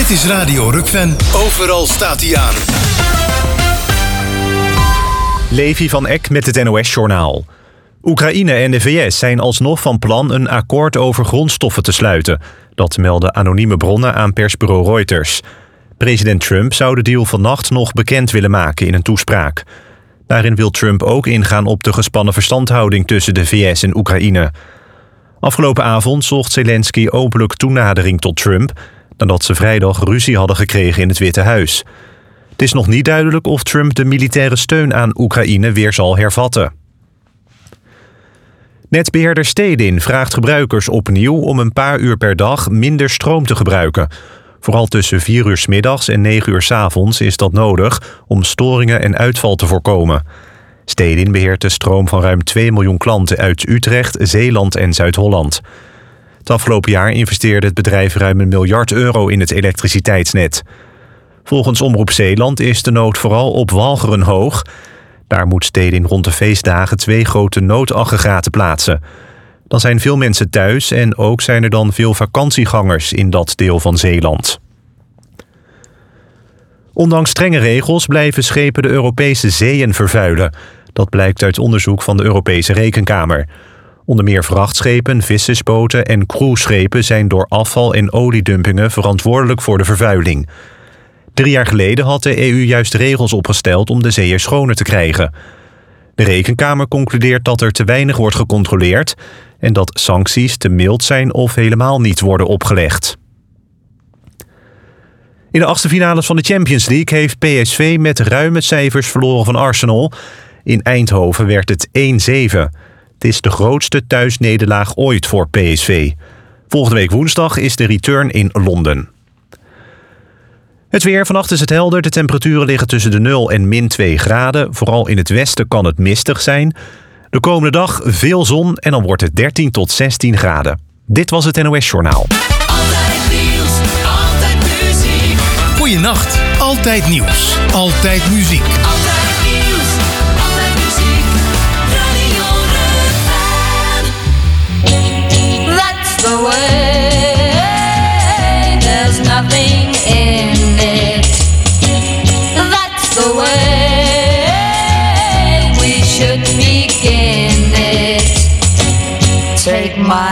Dit is Radio Rukven. Overal staat hij aan. Levi van Eck met het NOS-journaal. Oekraïne en de VS zijn alsnog van plan een akkoord over grondstoffen te sluiten. Dat melden anonieme bronnen aan persbureau Reuters. President Trump zou de deal vannacht nog bekend willen maken in een toespraak. Daarin wil Trump ook ingaan op de gespannen verstandhouding tussen de VS en Oekraïne. Afgelopen avond zocht Zelensky openlijk toenadering tot Trump, nadat ze vrijdag ruzie hadden gekregen in het Witte Huis. Het is nog niet duidelijk of Trump de militaire steun aan Oekraïne weer zal hervatten. Netbeheerder Stedin vraagt gebruikers opnieuw om een paar uur per dag minder stroom te gebruiken. Vooral tussen 4 uur 's middags en 9 uur 's avonds is dat nodig om storingen en uitval te voorkomen. Stedin beheert de stroom van ruim 2 miljoen klanten uit Utrecht, Zeeland en Zuid-Holland. Het afgelopen jaar investeerde het bedrijf ruim €1 miljard in het elektriciteitsnet. Volgens Omroep Zeeland is de nood vooral op Walcheren hoog. Daar moet Stedin rond de feestdagen 2 grote noodaggregaten plaatsen. Dan zijn veel mensen thuis en ook zijn er dan veel vakantiegangers in dat deel van Zeeland. Ondanks strenge regels blijven schepen de Europese zeeën vervuilen. Dat blijkt uit onderzoek van de Europese Rekenkamer. Onder meer vrachtschepen, vissersboten en cruiseschepen zijn door afval- en oliedumpingen verantwoordelijk voor de vervuiling. 3 jaar geleden had de EU juist regels opgesteld om de zeeën schoner te krijgen. De Rekenkamer concludeert dat er te weinig wordt gecontroleerd en dat sancties te mild zijn of helemaal niet worden opgelegd. In de achtste finales van de Champions League heeft PSV met ruime cijfers verloren van Arsenal. In Eindhoven werd het 1-7. Het is de grootste thuisnederlaag ooit voor PSV. Volgende week woensdag is de return in Londen. Het weer, vannacht is het helder. De temperaturen liggen tussen de 0 en -2 graden. Vooral in het westen kan het mistig zijn. De komende dag veel zon en dan wordt het 13 tot 16 graden. Dit was het NOS Journaal. Altijd nieuws, altijd muziek. Goeienacht, altijd nieuws, altijd muziek. Altijd nieuws, altijd muziek. Radio Rukven. That's the way, there's nothing in it. That's the way we should begin it. Take my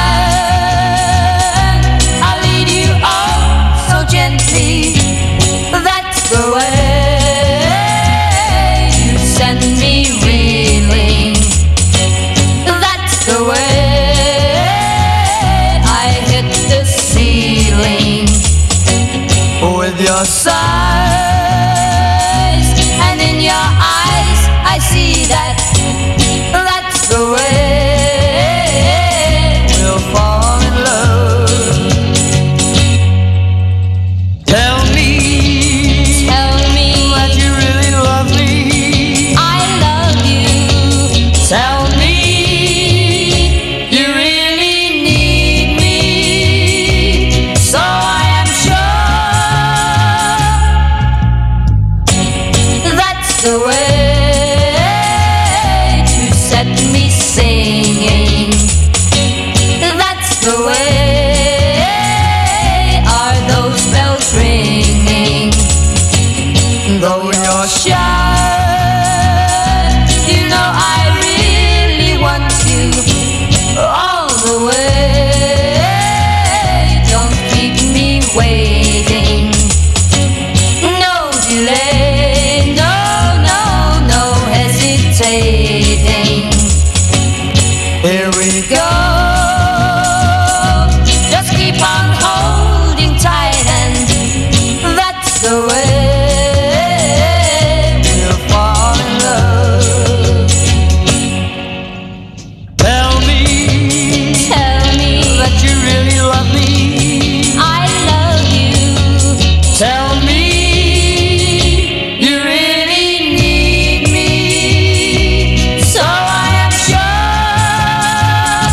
hand, I'll lead you on so gently. That's the way you send me reeling. That's the way I hit the ceiling. With your sighs, and in your eyes I see that. That's the way we'll fall in love. Tell me that you really love me. I love you. Tell me you really need me. So I am sure that's the way to set me singing. That's the way are those bells ringing. Though you're shy, you know I really want you all the way. Don't keep me waiting. No delay, no hesitating. Here we go. Just keep on holding tight, and that's the way we'll fall in love. Tell me that you really love me. I love you. Tell me you really need me. So I am sure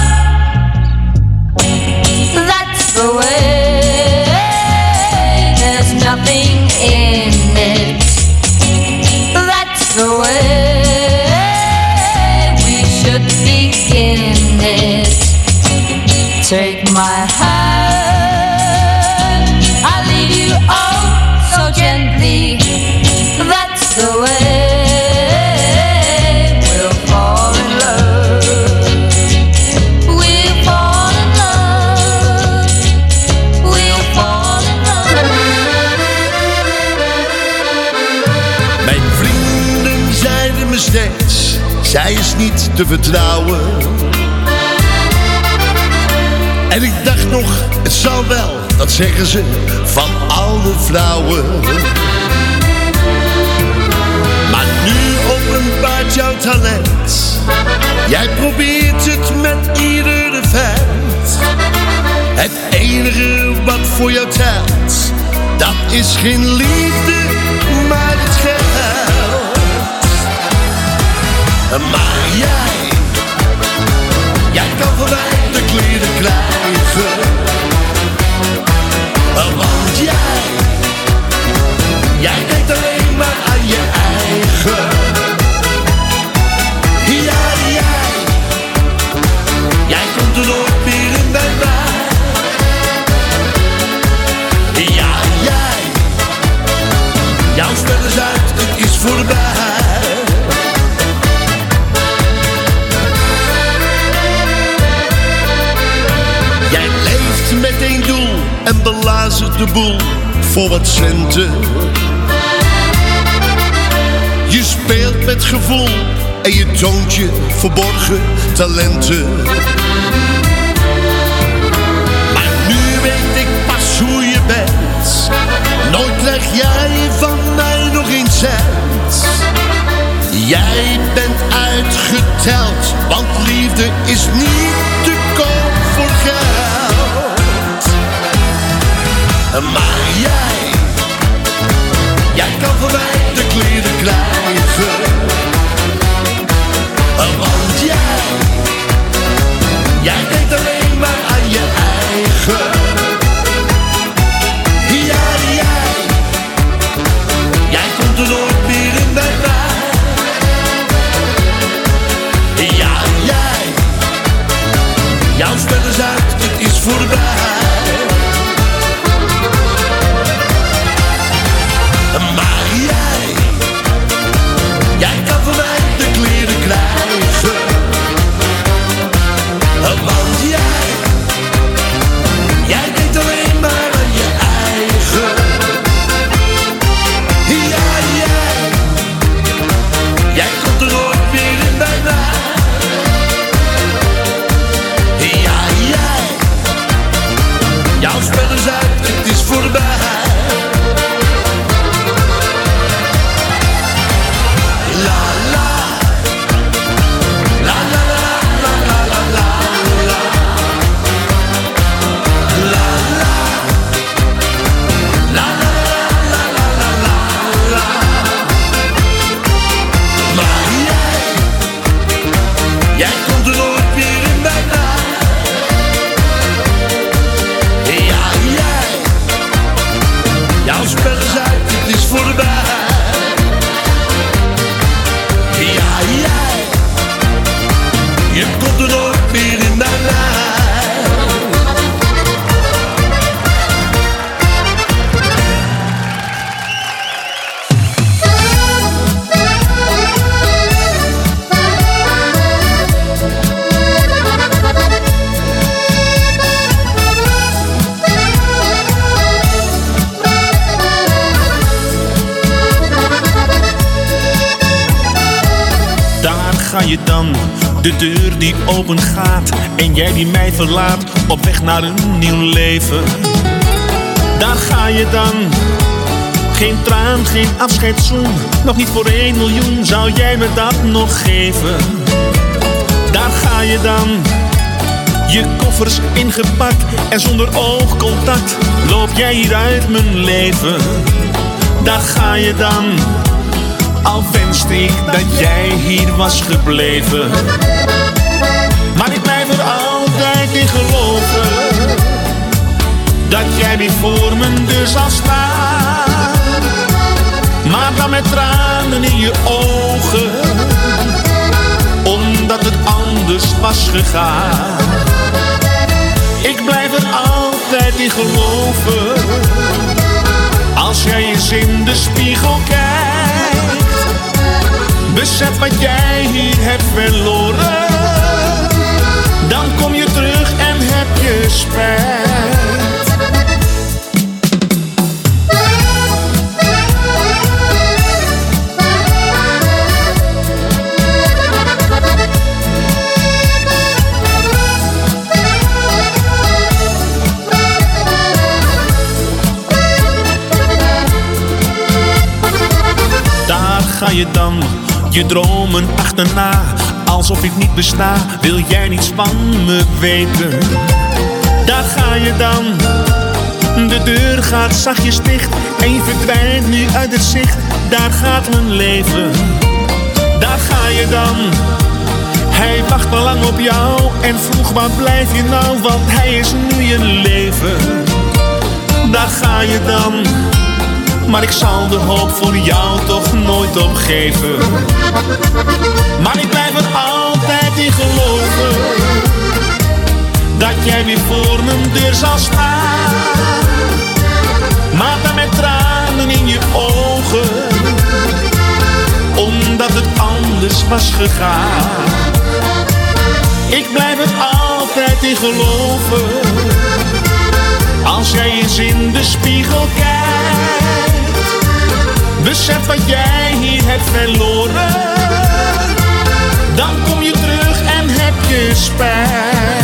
that's the way. There's nothing in it. That's the way we should begin it. Take my hand, I'll lead you steeds, zij is niet te vertrouwen. En ik dacht nog, het zal wel, dat zeggen ze van alle vrouwen. Maar nu openbaart jouw talent. Jij probeert het met iedere vent. Het enige wat voor jou telt, dat is geen liefde, maar het geld. Maar jij kan van mij de kleren krijgen. Want jij denkt alleen maar aan je eigen. Jij komt er nooit meer in bij mij. Jouw spel is uit, het is voorbij. Jij leeft met één doel en belazert de boel voor wat centen. Je speelt met gevoel en je toont je verborgen talenten. Maar nu weet ik pas hoe je bent. Nooit krijg jij van mij nog een cent. Jij bent uitgeteld, want liefde is niet te koop voor geld. Maar jij kan van mij de kleren krijgen. Want jij denkt alleen maar aan je eigen. Jij komt er nooit meer in bij mij. Jouw spel is uit, het is voorbij. Maar jij kan van mij de kleren krijgen. Want jij denkt alleen maar aan je eigen. Jij komt er nooit meer in bij mij. Jouw spel is uit, het is voorbij. La la. La la la la la la la la. La la. La la la la la la la. Maar jij komt er nooit meer in bij mij. Jouw spel is uit, het is voorbij. Je komt er nooit meer in bij mij. Ga je dan, de deur die open gaat en jij die mij verlaat, op weg naar een nieuw leven. Daar ga je dan, geen traan, geen afscheidszoen, nog niet voor 1 miljoen zou jij me dat nog geven. Daar ga je dan, je koffers ingepakt en zonder oogcontact loop jij hier uit mijn leven. Daar ga je dan, al wenste ik dat jij hier was gebleven. Maar ik blijf er altijd in geloven dat jij weer voor mijn deur zal staan. Maar dan met tranen in je ogen, omdat het anders was gegaan. Ik blijf er altijd in geloven, als jij eens in de spiegel kijkt, besef wat jij hier hebt verloren. Dan kom je terug en heb je spijt. ga je dan je dromen achterna? Alsof ik niet besta, wil jij niets van me weten? Daar ga je dan, de deur gaat zachtjes dicht en je verdwijnt nu uit het zicht. Daar gaat mijn leven, daar ga je dan. Hij wacht al lang op jou en vroeg waar blijf je nou, want hij is nu je leven. Daar ga je dan, maar ik zal de hoop voor jou toch nooit opgeven. Maar ik blijf er altijd in geloven, dat jij weer voor mijn deur zal staan. Maar dan met tranen in je ogen, omdat het anders was gegaan. Ik blijf er altijd in geloven, als jij eens in de spiegel kijkt, besef wat jij hier hebt verloren. Dan kom je terug en heb je spijt.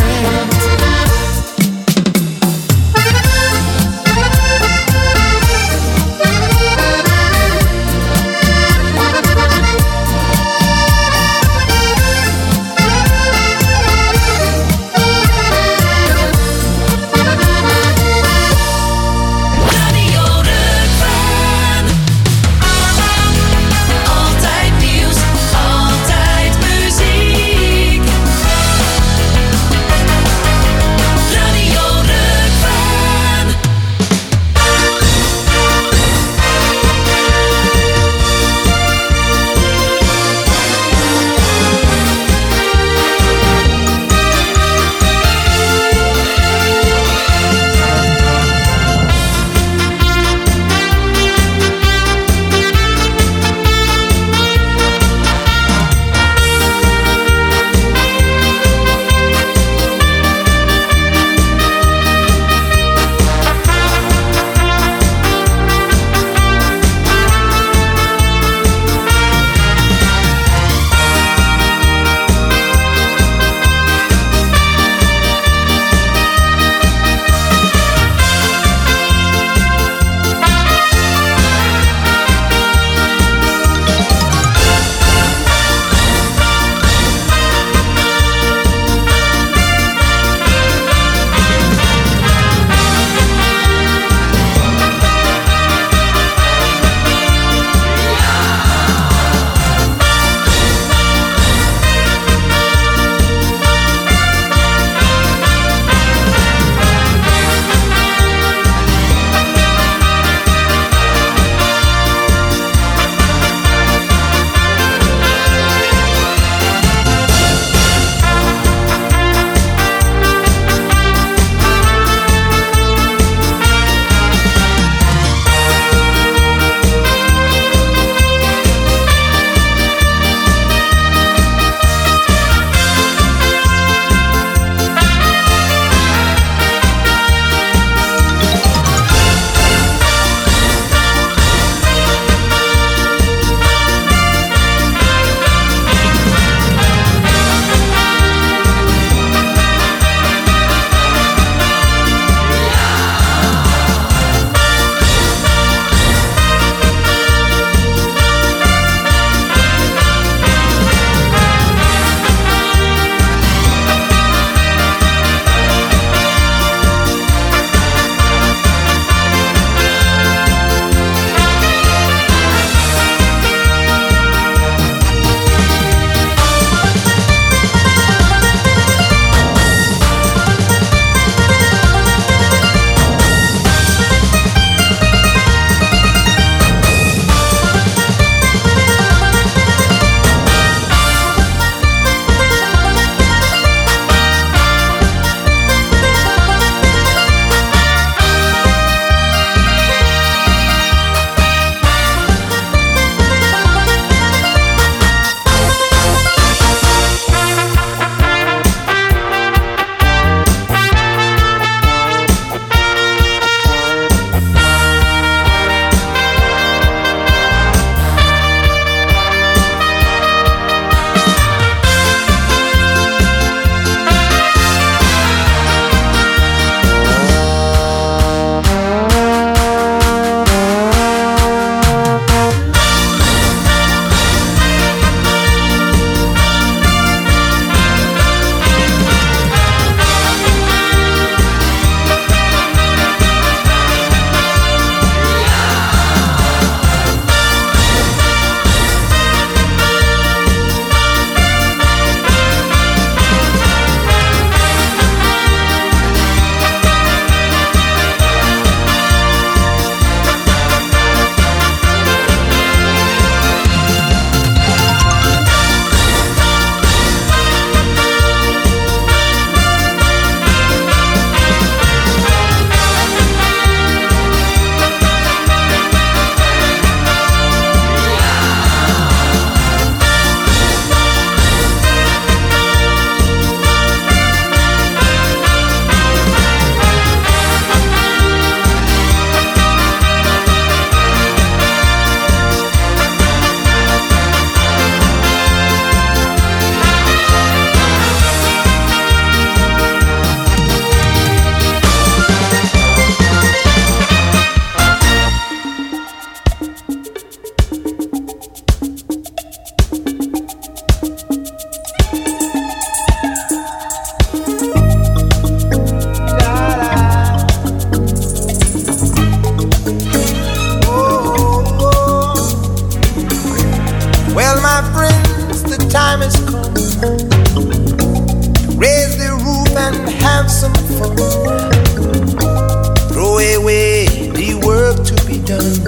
done.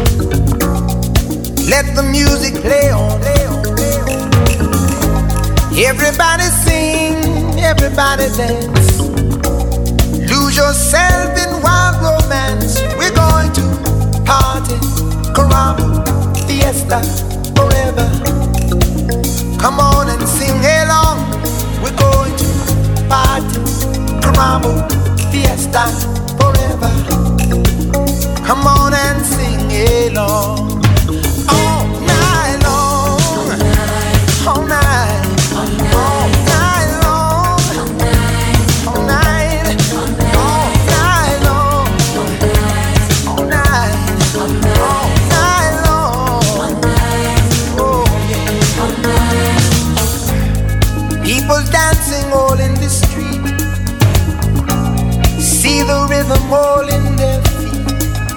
Let the music play on. Everybody sing, everybody dance. Lose yourself in wild romance. We're going to party, caramba, fiesta, forever. Come on and sing along. We're going to party, caramba, fiesta, forever. Come on and sing along. All night long, all night. All night long, all night, all night long, all night, all night long. Oh yeah. People dancing all in the street. See the rhythm all in their feet.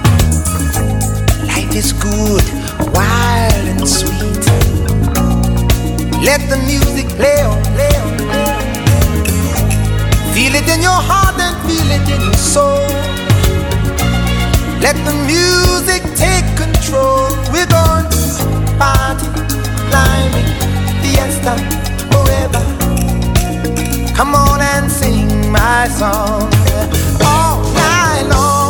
Life is good, wild and sweet. Let the music play on, play on, play on. Feel it in your heart and feel it in your soul. Let the music take control. We're going to party, climbing, fiesta, forever. Come on and sing my song all night long.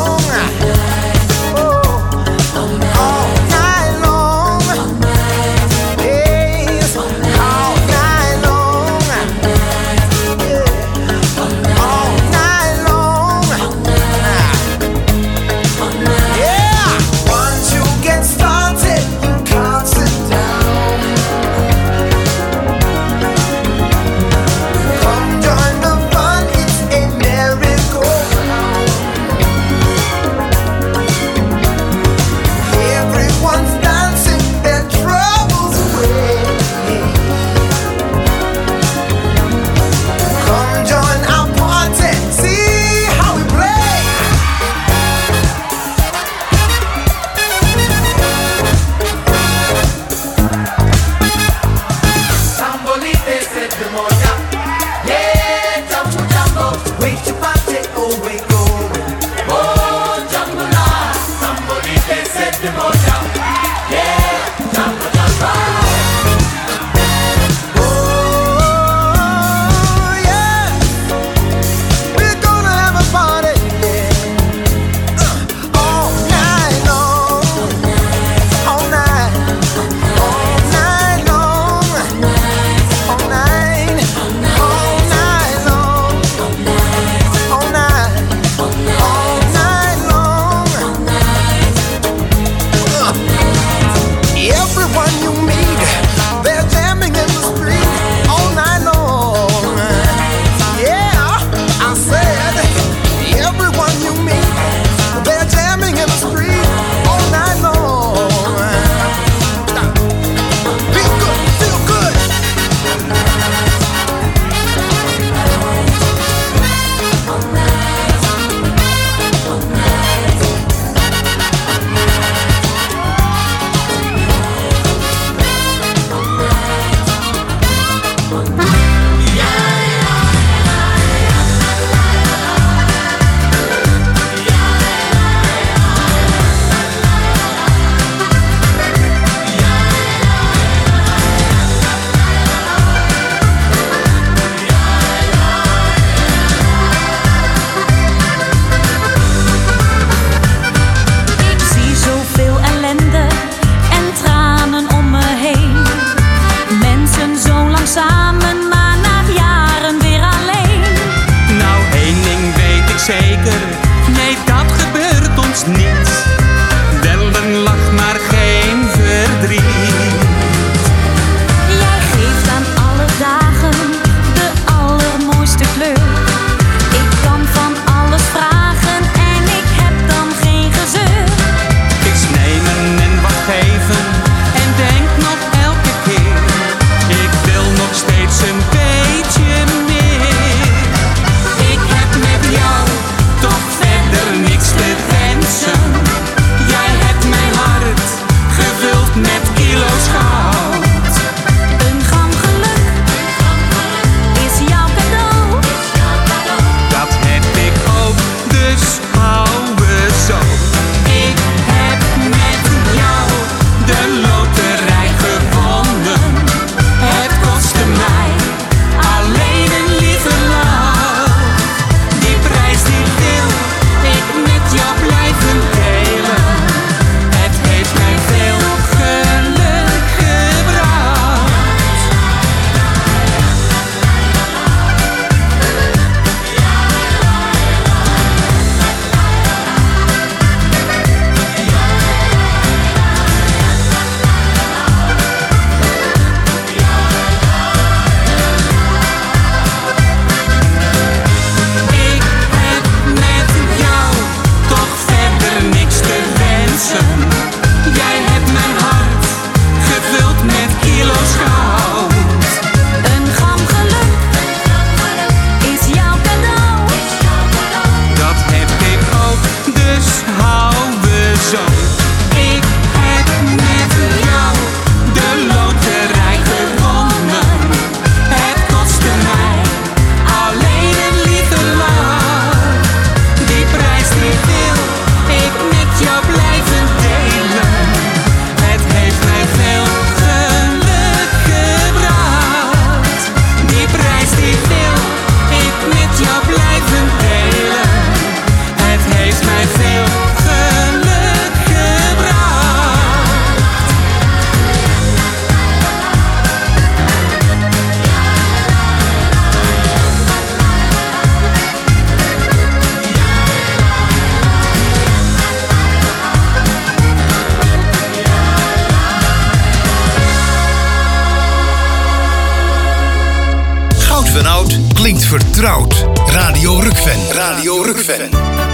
Even oud klinkt vertrouwd. Radio Rockfan. Radio Rockfan.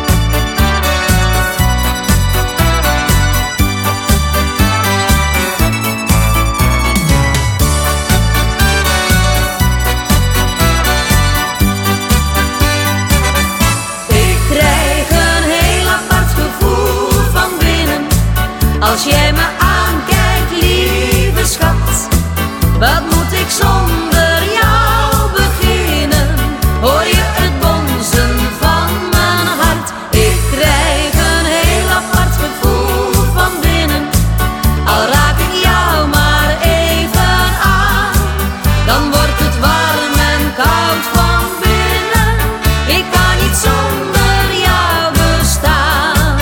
Als jij me aankijkt, lieve schat, wat moet ik zonder jou beginnen? Hoor je het bonzen van mijn hart? Ik krijg een heel apart gevoel van binnen. Al raak ik jou maar even aan, dan wordt het warm en koud van binnen. Ik kan niet zonder jou bestaan.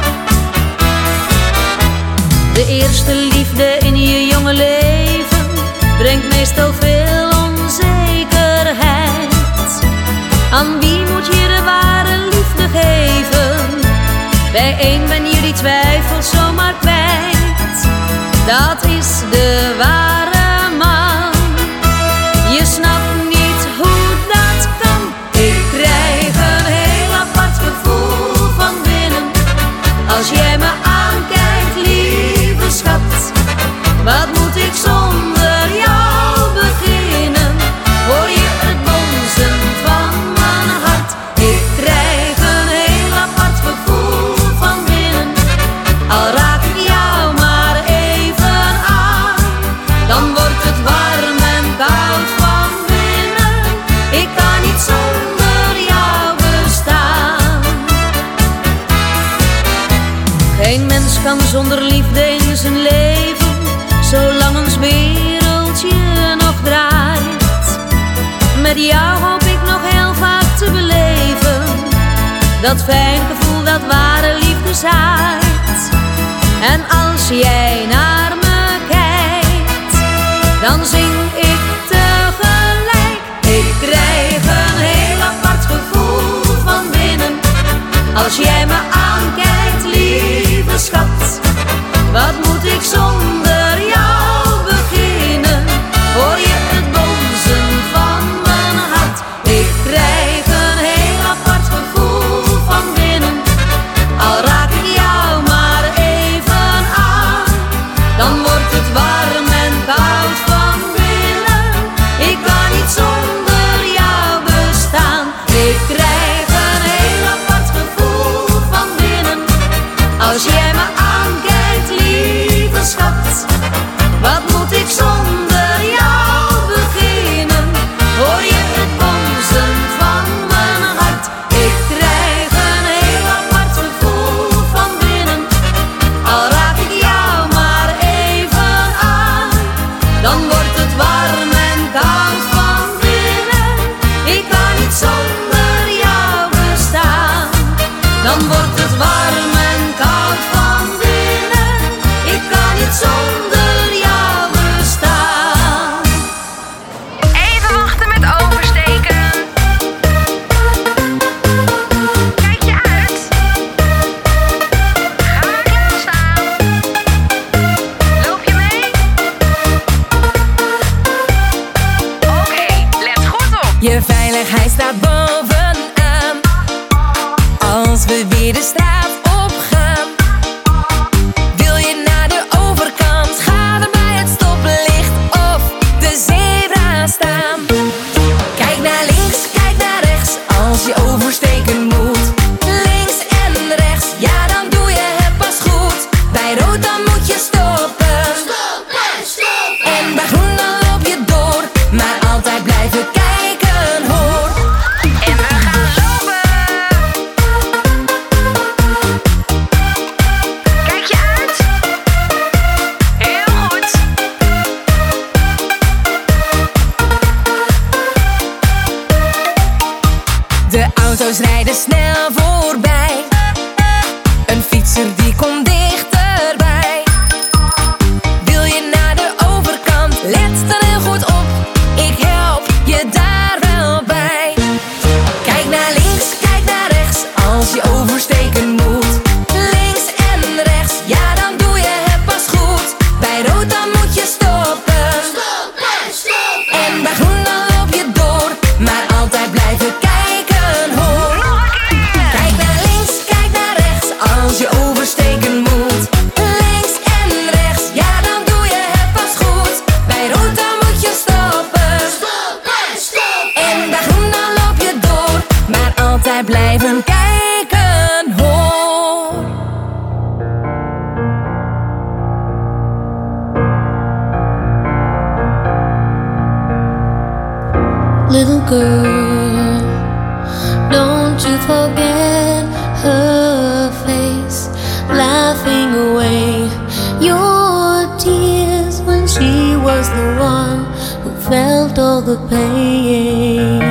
De eerste liefde in je jonge leven brengt meestal veel onzekerheid. Aan wie moet je de ware liefde geven? Bij één ben je die twijfel zomaar kwijt. Dat is de ware man. Je snapt niet hoe dat kan. Ik krijg een heel apart gevoel van binnen. Als jij me aankijkt, lieve schat, wat moet ik zonder jou beginnen? Hoor je het bonzen van mijn hart? Ik krijg een heel apart gevoel van binnen. Al raak ik jou maar even aan, dan wordt het warm en koud van binnen. Ik kan niet zonder jou bestaan. Geen mens kan zonder liefde in zijn leven, zolang ons wereldje nog draait. Met jou hoop ik nog heel vaak te beleven, dat fijn gevoel dat ware liefde zaait. En als jij naar me kijkt, dan zing ik tegelijk. Ik krijg een heel apart gevoel van binnen. Als jij me aankijkt, lieve schat, wat moet ik zonder jou beginnen? Hoor je het bonzen van mijn hart? Ik krijg een heel apart gevoel van binnen. Al raak ik jou maar even aan, dan wordt het warm en koud van binnen. Ik kan niet zonder jou bestaan. Ik krijg een heel apart gevoel van binnen. Als jij me aankijkt, lieve schat, wat moet ik zonder jou beginnen? Hoor je het bonzen van mijn hart? Ik krijg een heel apart gevoel van binnen. Al raak ik jou maar even aan, dan wordt het warm en koud van binnen. Ik kan niet zonder jou bestaan. Dan wordt het warm en koud van binnen. Ik kan niet zonder jou bestaan. Even wachten met oversteken. Kijk je uit. Ga klaar staan. Loop je mee? Oké, let goed op. Je veiligheid staat bovenaan. Als we weer de straat opgaan, wil je naar de overkant, ga er bij het stoplicht of de zebra staan. Kijk naar links, kijk naar rechts, als je oversteken moet. Links en rechts, ja dan doe je het pas goed. Bij rood dan moet je stoppen. En bij groen dan loop je door, maar altijd blijven kijken hoor. En we gaan lopen. Kijk je uit. Heel goed. De auto's rijden snel voorbij. Een fietser die komt dichterbij. Wil je naar de overkant? Let dan heel goed op. Ik help je daar wel bij. Kijk naar links, kijk naar rechts, als je oversteken moet. Links en rechts, ja dan doe je het pas goed. Bij rood dan moet je stoppen. En bij groen dan loop je door, Little girl, don't you forget her face, laughing away your tears when she was the one who felt all the pain.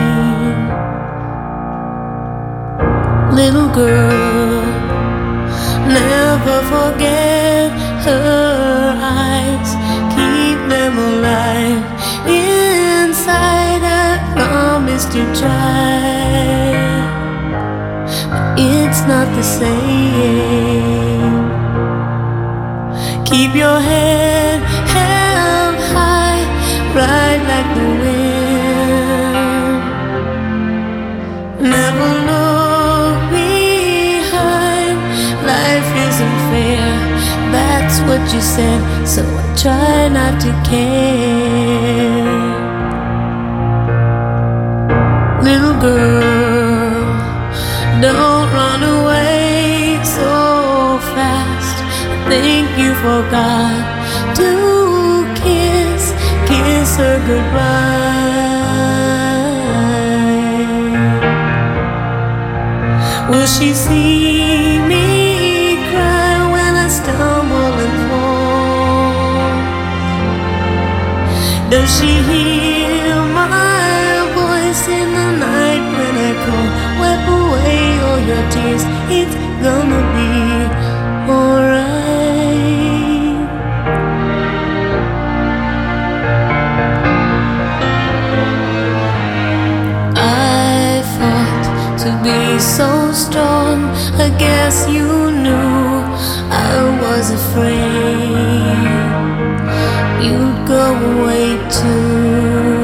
Little girl, never forget her eyes, keep them alive inside. I promise to try, but it's not the same. Keep your head held high, ride like the wind. Never look behind, life isn't fair, that's what you said, so I try not to care. Little girl, don't run away so fast. I think you forgot to kiss her goodbye. Will she see me cry when I stumble and fall? Does she hear my voice in the night when I call? Wipe away all your tears, it's gonna be alright. I fought to be so strong, I guess you knew I was afraid you'd go away too.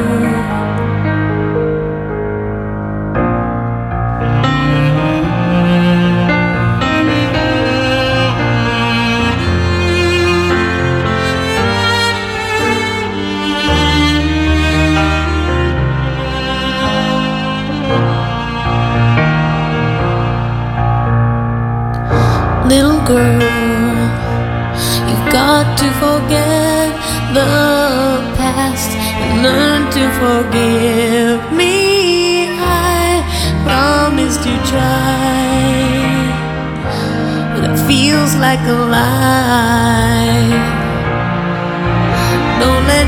Little girl, you've got to forget the past and learn to forgive me. I promise to try, but it feels like a lie. Don't let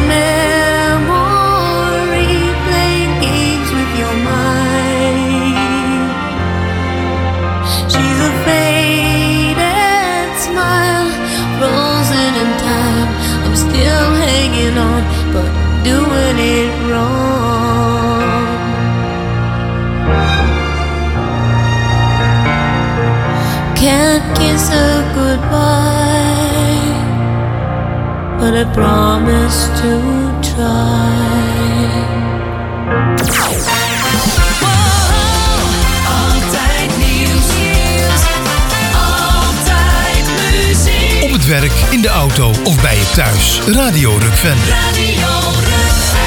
memory play games with your mind. She's a faded smile, frozen in time. I'm still hanging on, but doing it wrong. Can't kiss her goodbye, but I promise to try. Altijd nieuws, altijd muziek. Op het werk, in de auto of bij je thuis. Radio Rukven. Radio Rukven.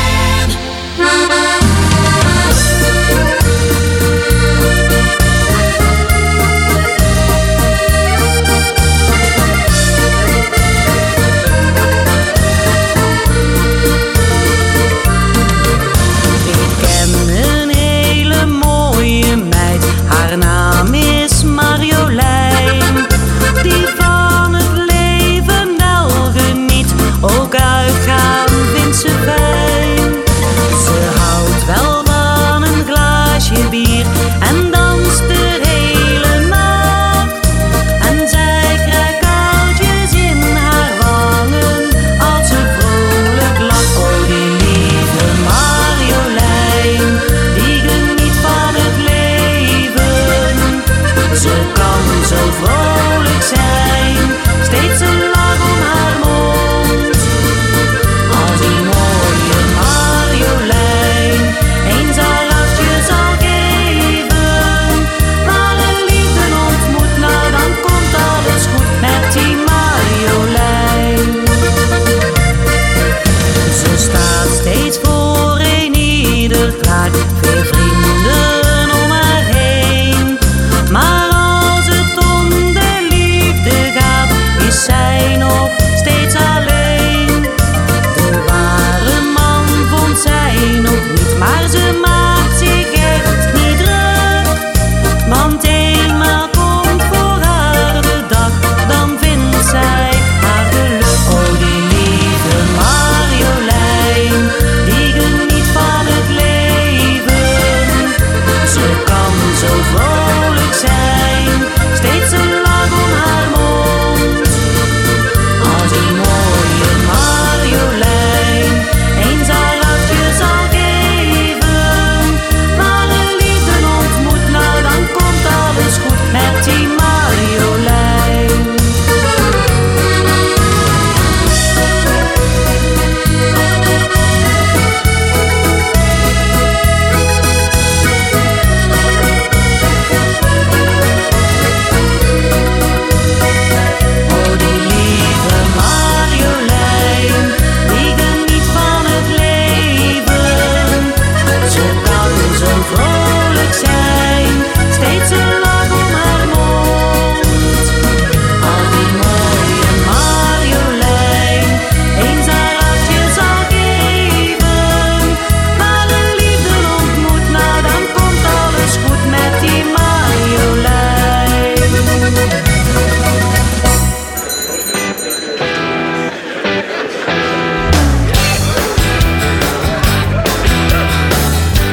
Haar naam is Marjolein, die van het leven wel geniet, ook uitgaan vindt ze fijn.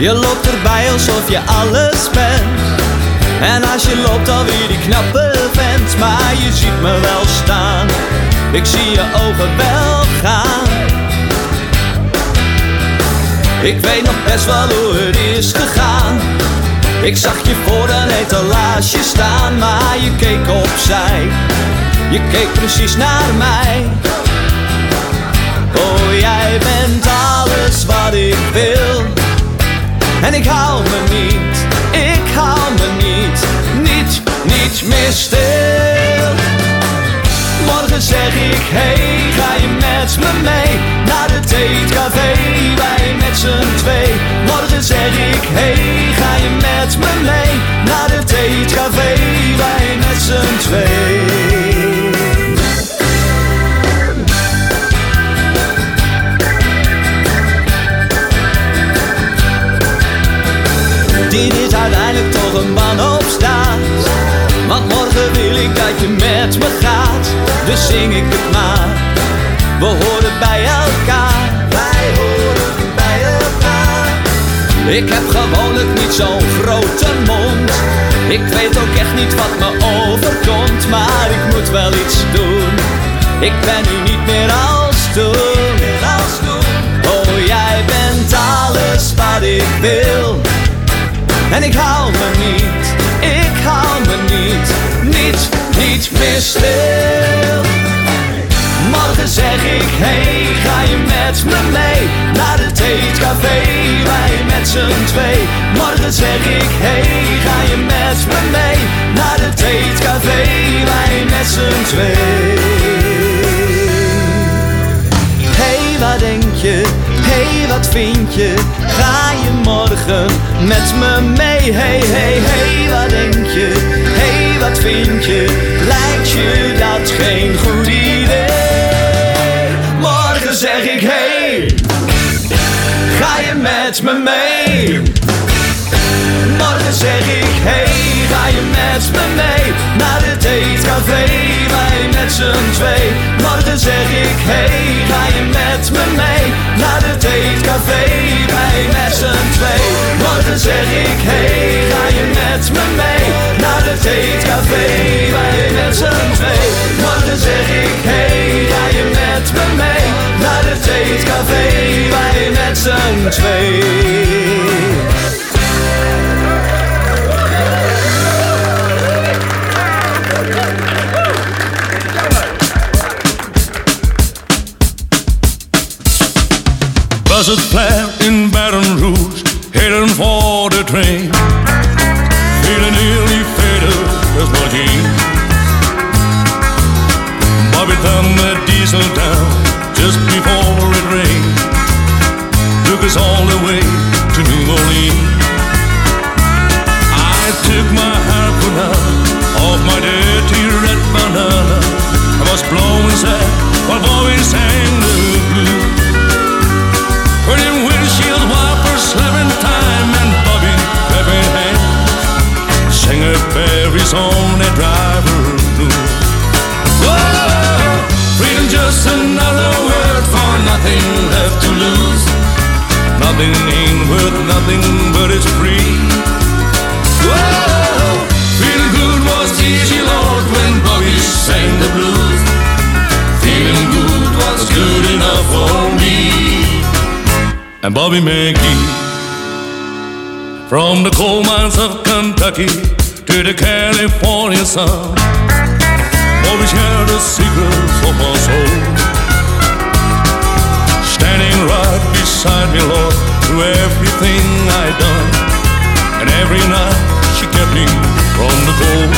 Je loopt erbij alsof je alles bent. En als je loopt alweer die knappe vent. Maar je ziet me wel staan, ik zie je ogen wel gaan. Ik weet nog best wel hoe het is gegaan. Ik zag je voor een etalage staan, maar je keek opzij. Je keek precies naar mij. Oh, jij bent alles wat ik wil. En ik hou me niet, ik hou me niet meer stil. Morgen zeg ik, hey, ga je met me mee naar het eetcafé, wij met z'n twee. Morgen zeg ik, hey, ga je met me mee naar het eetcafé, wij met z'n twee. Dit is uiteindelijk toch een wanhoopsdaad. Want morgen wil ik dat je met me gaat. Dus zing ik het maar. We horen bij elkaar. Wij horen bij elkaar. Ik heb gewoonlijk niet zo'n grote mond. Ik weet ook echt niet wat me overkomt. Maar ik moet wel iets doen. Ik ben nu niet meer als toen. Oh, jij bent alles wat ik wil. En ik hou me niet, ik hou me niet meer stil. Morgen zeg ik, hey, ga je met me mee naar het eetcafé, wij met z'n twee. Morgen zeg ik, hey, ga je met me mee naar het eetcafé, wij met z'n twee. Hey, wat denk je? Hey, wat vind je? Ga je morgen met me mee? Hey, hey, hey, wat denk je? Hey, wat vind je? Lijkt je dat geen goed idee? Morgen zeg ik, hey, ga je met me mee? Morgen zeg ik, hey, ga je met me mee naar het eetcafé, wij met z'n twee. Morgen zeg ik, hey, ga je met me mee naar het eetcafé, wij met z'n twee. Morgen zeg ik, hey, ga je met me mee naar het eetcafé, wij met z'n twee. Morgen zeg ik, hey, ga je met me mee naar het eetcafé, wij met z'n twee. Was het Blair in Baton Rouge, heading for the train, feeling nearly faded as my jeans. Bobby thumbed the diesel down just before it rained, took us all the way to New Orleans. I took my harpoon out off my dirty red banana. I was blowing sad while Bobby sang the blues. Putting windshield wipers, slamming time, and Bobby clapping hands, sang a Barry song that driver knew. Whoa, freedom just another word for nothing left to lose. Nothing ain't worth nothing, but it's free. Whoa, feeling good was easy, Lord, when Bobby sang the blues. Feeling good was good enough for me. And Bobby McGee, from the coal mines of Kentucky to the California sun, Bobby shared the secrets of my soul. Standing right beside me, Lord, through everything I'd done. And every night she kept me from the cold.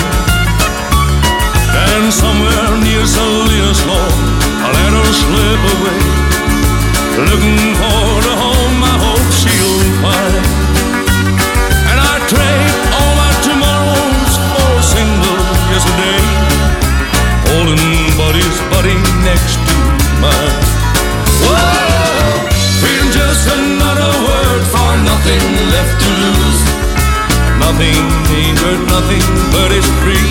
And somewhere near Salinas, Lord, I let her slip away, looking for the home I hope she'll find. And I trade all my tomorrows for a single yesterday, holding Buddy's body next to mine. Whoa, freedom just another word for nothing left to lose. Nothing ain't worth nothing, but it's free.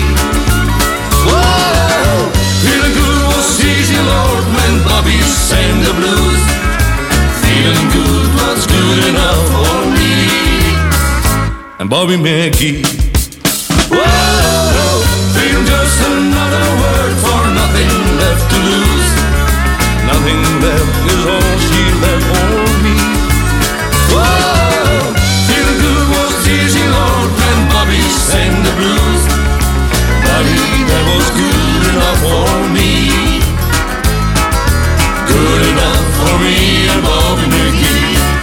Whoa, feeling good was easy, Lord, when Bobby sang the blues. and Bobby McGee. Whoa, feel just another word for nothing left to lose. Nothing left is all she left for me. Whoa, feel good was easy, Lord, when Bobby sang the blues. Bobby, that was good enough for me. Good enough for me and Bobby McGee.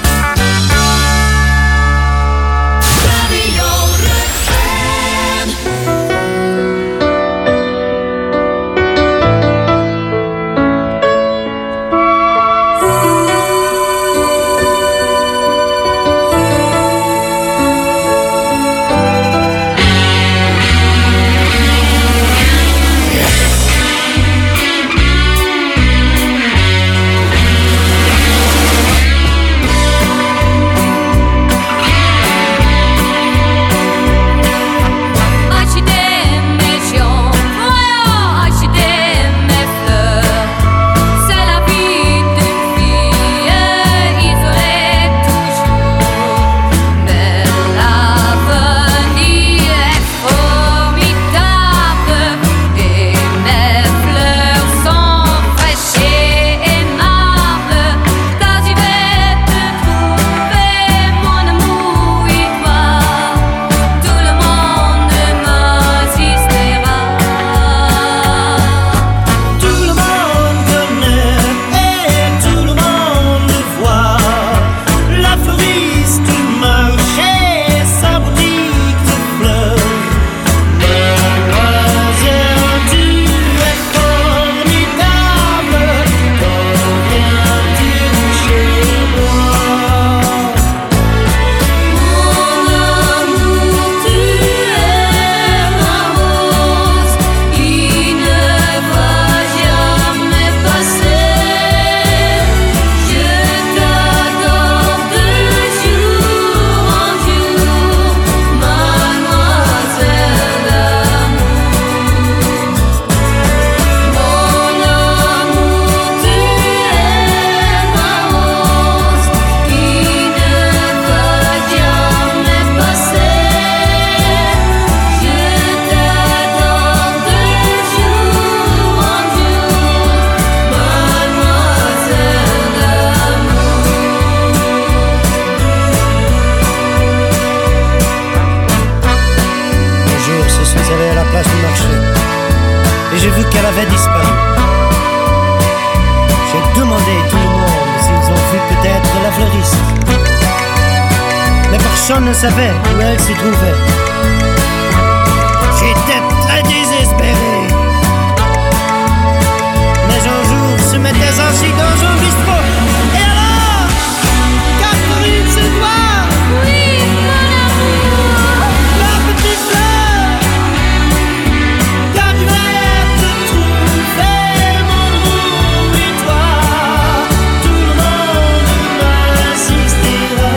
Personne ne savait où elle se trouvait. J'étais très désespéré. Mais un jour, je m'étais assis dans un bistrot. Et alors, Catherine, c'est toi? Oui, mon amour. La petite fleur, quand tu vas te trouver, mon amour, et toi, tout le monde m'assistera.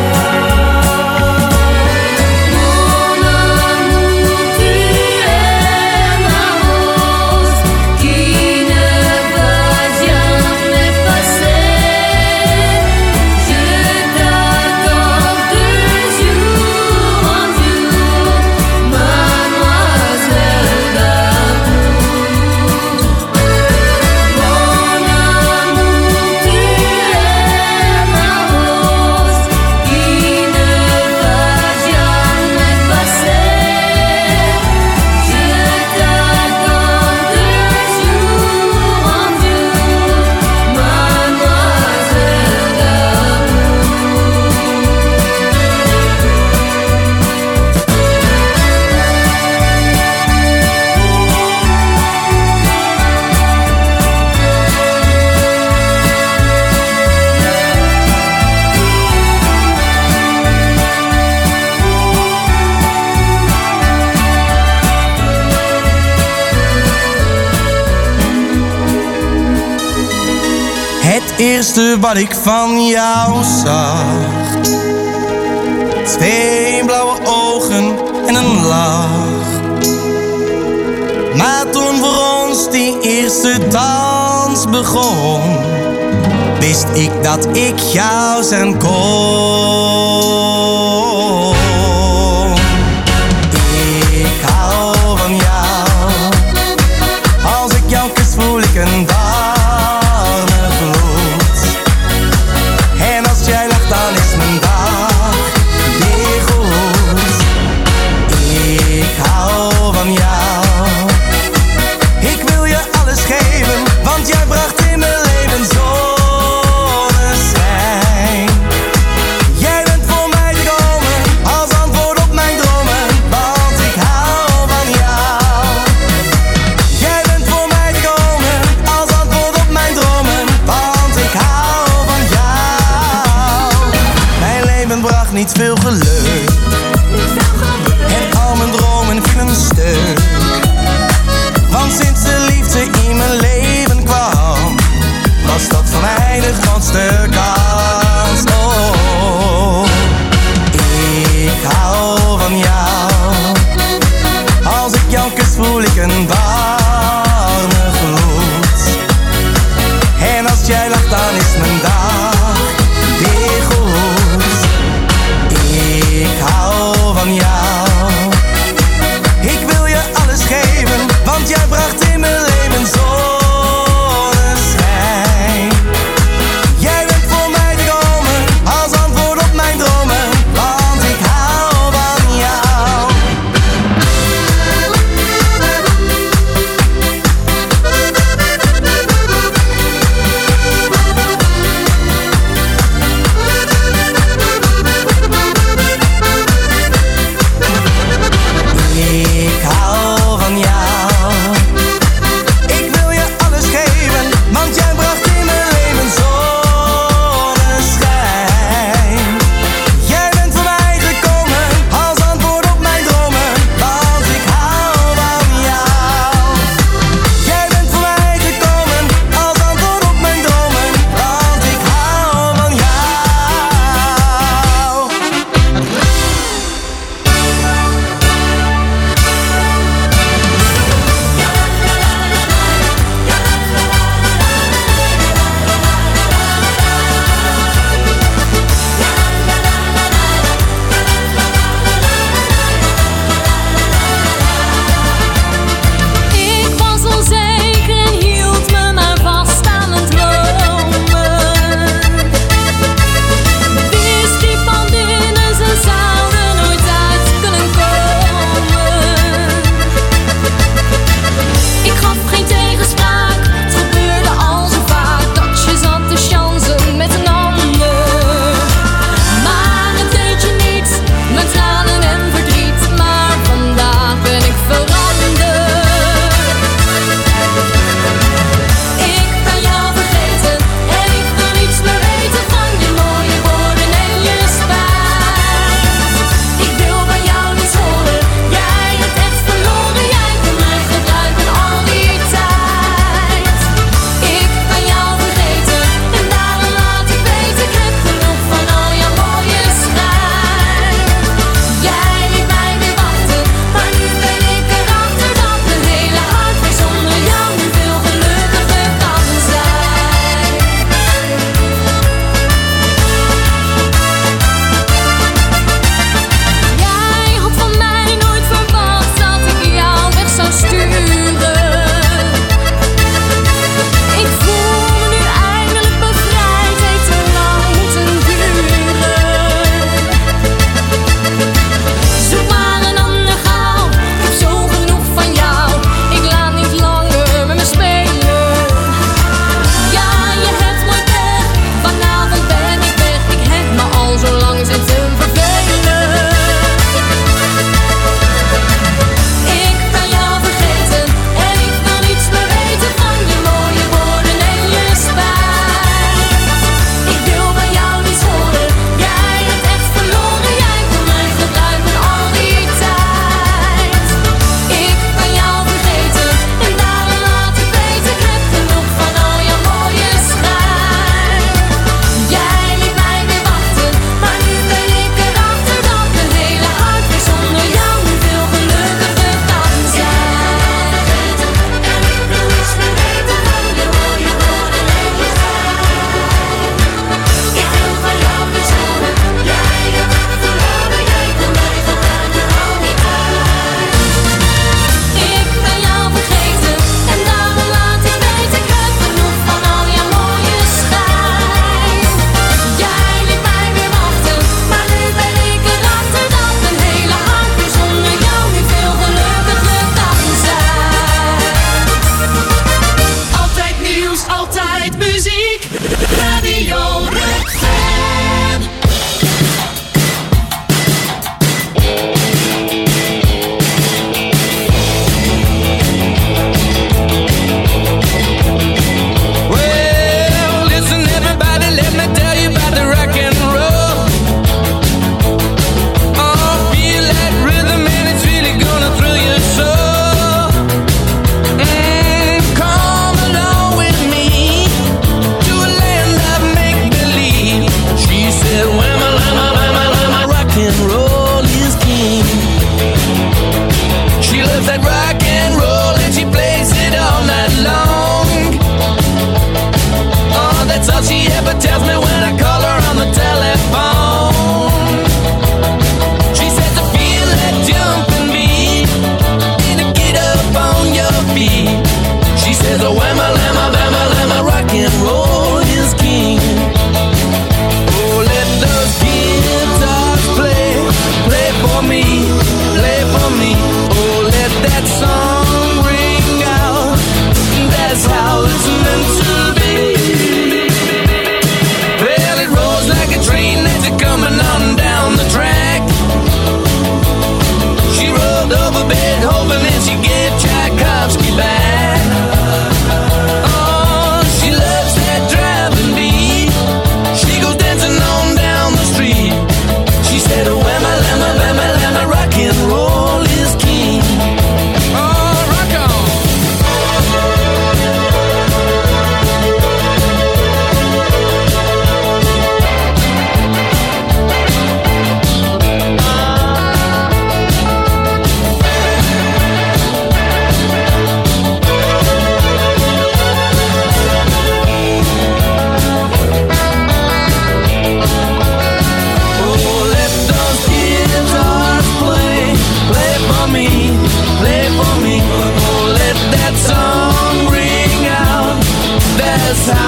Het eerste wat ik van jou zag, 2 blauwe ogen en een lach. Maar toen voor ons die eerste dans begon, wist ik dat ik jou zijn kon. niet veel geluk. En al mijn dromen vielen stuk. Want sinds de liefde in mijn leven kwam, was dat voor mij de grootste kans. Oh, ik hou van jou. Als ik jou kus voel ik een warme gloed. En als jij lacht dan is mijn dag weer goed. Ik hou van jou. Ik wil je alles geven, want jij bracht in mijn leven zonneschijn. Jij bent voor mij gekomen als antwoord op mijn dromen, want ik hou van jou. Ik hou van jou. Ik wil je alles geven, want jij bracht in mijn leven zonneschijn. Jij bent voor mij gekomen als antwoord op mijn dromen, want ik hou van jou. Jij bent voor mij gekomen als antwoord op mijn dromen, want ik hou van jou. Ik was onzeker en hield me maar vast aan mijn dromen. Wist diep van binnen, ze zouden nooit uit kunnen komen. Ik gaf geen tegenspraak, het gebeurde al zo vaak dat je zat te chansen met een ander. Maar het deed je niet, met tranen en verdriet, maar vandaag ben ik veranderd. Ik ben jou vergeten en ik wil niets meer weten van je mooie woorden en je spijt. Ik wil van jou niets horen, jij hebt echt verloren, jij kon mij gebruiken al die tijd. Ik ben jou vergeten en daarom laat ik weten, ik heb genoeg van al jouw mooie schijn. Jij liet mij weer wachten, maar nu ben ik erachter dat mijn hele hart weer zonder jou nu veel gelukkiger kan zijn. Jij had van mij nooit verwacht dat ik jou weg zou sturen. Ik voel me nu eindelijk bevrijd, heeft te lang moeten duren. Zoek maar een ander gauw, ik heb zo genoeg van jou. Ik laat niet langer met me spelen. Ja, je hebt mooi weg, vanavond ben ik weg. Ik heb me al zo lang zitten vervelen. Ik ben jou vergeten en ik wil niets meer weten van je mooie woorden en je spijt. Ik wil van jou niets horen, jij hebt echt verloren, jij kon mij gebruiken al die tijd. Ik ben jou vergeten en daarom laat ik weten, ik heb genoeg van al jouw mooie schijn. Jij liet mij weer wachten, maar nu ben ik erachter dat mijn hele hart weer zonder jou nu veel gelukkiger kan zijn. En ik wil niets meer weten van je mooie woorden en je schijn. Ik wil van jou niets horen, jij hebt echt verloren, jij kon mij gebruiken al die tijd. Ik ben jou vergeten en daarom laat ik weten, ik heb genoeg van al jouw mooie schijn. Jij liet mij weer wachten, maar nu ben ik erachter dat mijn hele hart weer zonder jou nu veel gelukkiger kan zijn. Altijd nieuws, altijd muziek, Radio Rukven. Well, listen everybody, let me tell you about the rock and roll.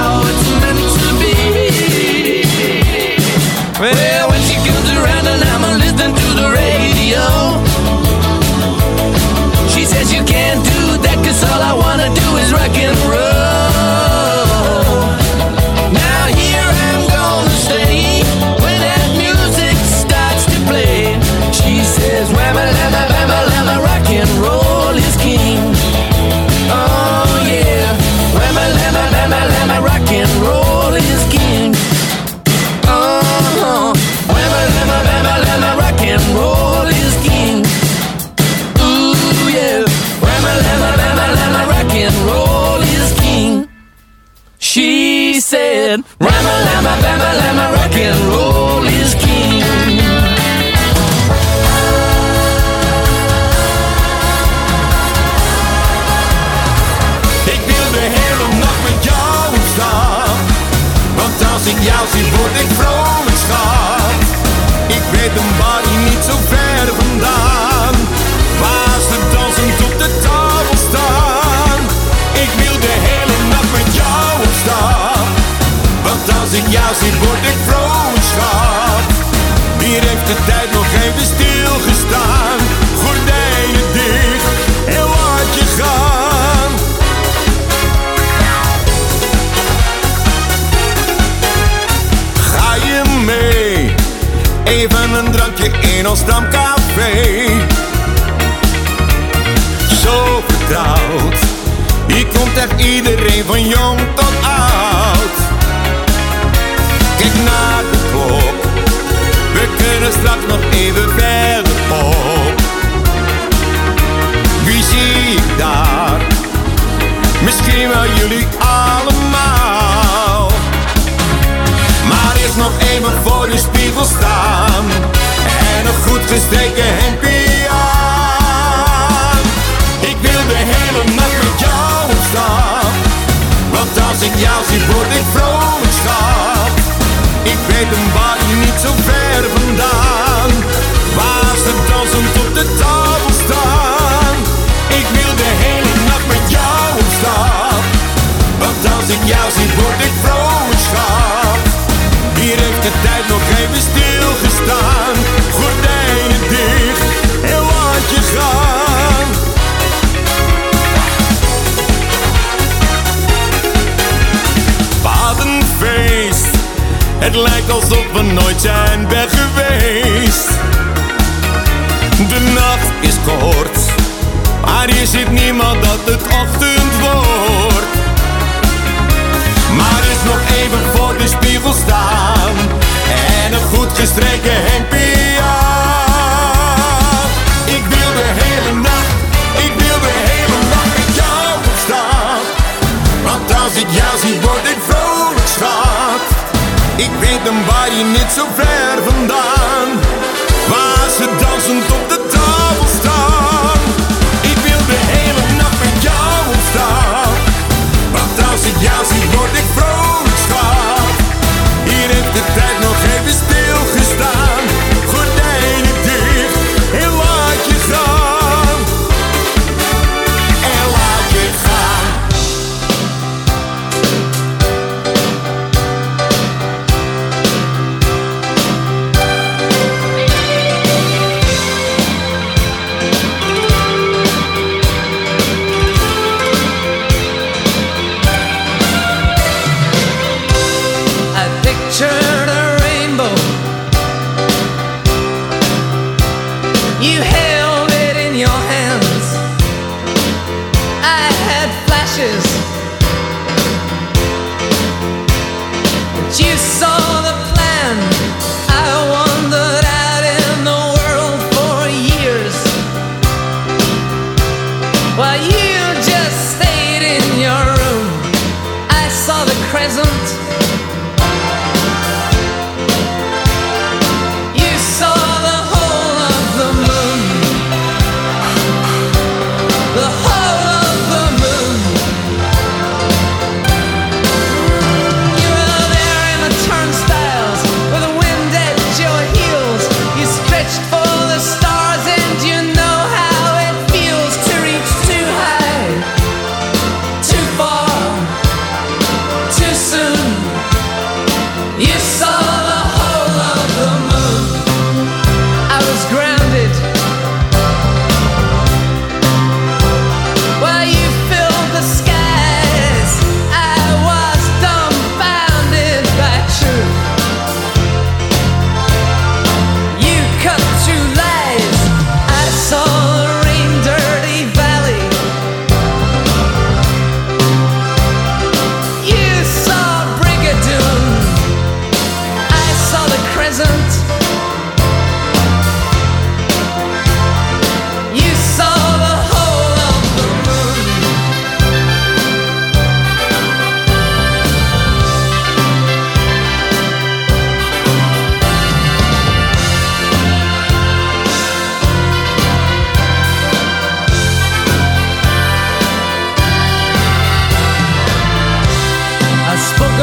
how it's meant to be. Well, when she comes around and I'm listening to the radio, she says you can't do that 'cause all I wanna do is rock and roll. Now here I'm gonna stay when that music starts to play. She says whamma lamma bamma lamma, rock and roll is king. Oh yeah, whamma lamma bamma lamma, rock and roll is king. Oh, whamma lamma bamma lamma, rock and roll is king. Ooh yeah, whamma lamma bamma lamma, rock and roll is king. She said, whamma lamma bamma lamma, rock and roll is king. Ik wil de hele nacht met jou staan, want als ik jou zie word ik vrolijk, schat. Ik weet een bar hier niet zo ver vandaan, waar ze dansend op de tafel staan. Ik wil de hele nacht met jou staan, want als ik jou zie word ik vrolijk, schat. Hier heeft de tijd nog even stilgestaan. Gordijnen dicht en laat je gaan. Ga je mee? Even een drankje in ons stamcafé. Zo vertrouwd, hier komt echt iedereen van jong tot oud. Kijk naar de klok, we kunnen straks nog even verder op. Wie zie ik daar? Misschien wel jullie allemaal. Maar eerst nog even voor de spiegel staan en een goed gestreken hemdje aan. Ik wil de hele nacht met jou staan, want als ik jou zie word ik vrolijk, schat. Ik weet een bar hier niet zo ver vandaan, waar ze dansend op de tafel staan. Ik wil de hele nacht met jou staan, want als ik jou zie word ik vrolijk, schat. Hier heeft de tijd nog even stilgestaan. Gordijnen dicht en laat je gaan. Wat een feest, het lijkt alsof we nooit zijn weg geweest. De nacht is kort, maar hier zit niemand dat het ochtend wordt. Maar is nog even voor de spiegel staan en een goed gestreken hemdje aan. Ik wil de hele nacht, ik wil de hele nacht met jou staan, want als ik jou zie word ik vrolijk, schat. Ik weet een bar hier niet zo ver vandaan, waar ze dansend op de tafel staan. Ik wil de hele nacht met jou staan, want als ik jou zie word ik vrolijk, schat. Hier heeft de tijd nog even stilgestaan. Gordijnen dicht en laat je gaan. En laat je gaan. Pictured a rainbow, you held it in your hands. I had flashes, but you saw the plan. I wandered out in the world for years, while you just stayed in your room. I saw the crescent